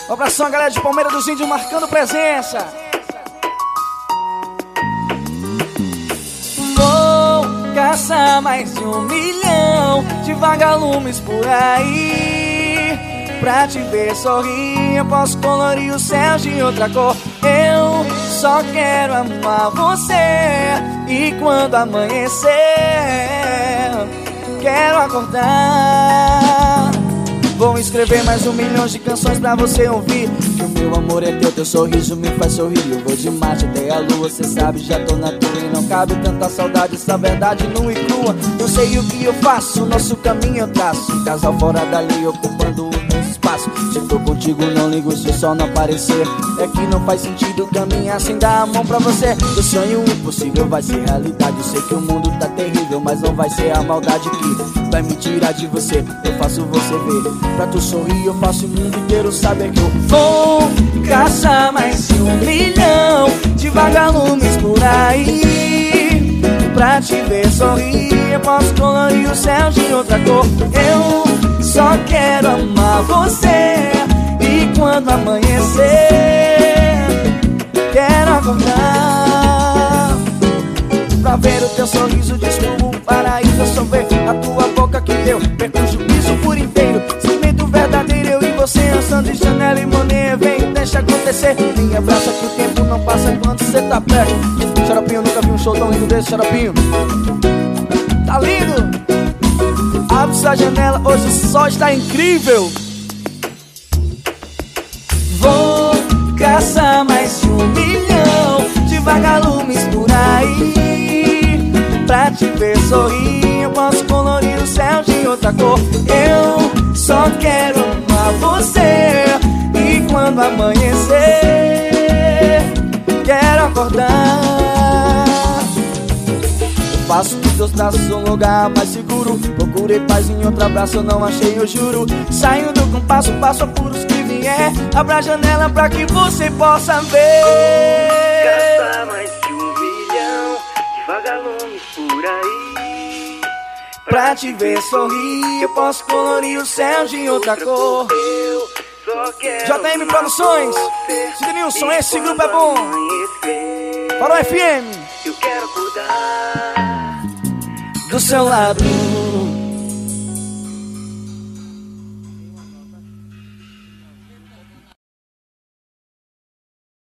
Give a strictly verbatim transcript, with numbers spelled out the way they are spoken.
Um abração, galera de Palmeira dos Índios marcando presença. Vou caçar mais de um milhão de vagalumes por aí. Pra te ver sorrir, eu posso colorir os céus de outra cor. Eu só quero amar você. E quando amanhecer, quero acordar. Vou escrever mais um milhão de canções pra você ouvir. Que o meu amor é teu, teu sorriso me faz sorrir. Eu vou de Marte até a lua, cê sabe, já tô na tua. E não cabe tanta saudade, essa verdade nua e crua. Eu sei o que eu faço, nosso caminho eu traço. Um casal fora dali, ocupando um espaço. Se tô contigo não ligo se o sol não aparecer. É que não faz sentido caminhar sem dar a mão pra você. Eu sonho impossível vai ser realidade. Eu sei que o mundo tá terrível, mas não vai ser a maldade que vai me tirar de você. Eu faço você ver. Pra tu sorrir eu faço o mundo inteiro saber que eu vou caçar mais de um milhão de vagalumes por aí. Pra te ver sorrir eu posso colorir o céu de outra cor. Eu só quero amar você. E quando amanhecer, quero acordar. Pra ver o teu sorriso descubro um paraíso. Eu só ver a tua boca que eu perco o juízo por inteiro. Sentimento verdadeiro, eu e você andando de Chanel e Monet. Vem, deixa acontecer. Me abraça que o tempo não passa quando cê tá perto. Xaropinho, nunca vi um show tão lindo desse, Xaropinho. Tá lindo? Abre sua janela, hoje o sol está incrível. Vou caçar mais de um milhão de vagalumes por aí. Pra te ver sorrir eu posso colorir o céu de outra cor. Eu só quero amar você. E quando amanhecer, quero acordar. Eu faço dos teus braços um lugar mais seguro. Procurei paz em outro abraço, eu não achei, eu juro. Saindo do compasso, passo apuros que vier. Abra a janela pra que você possa ver. Caçar mais de um milhão de vagalumes por aí. Pra te ver sorrir eu posso colorir o céu de outra cor. Eu só quero J M Produções, Cidnilson, esse grupo é bom. Para o F M, eu quero cuidar do seu lado.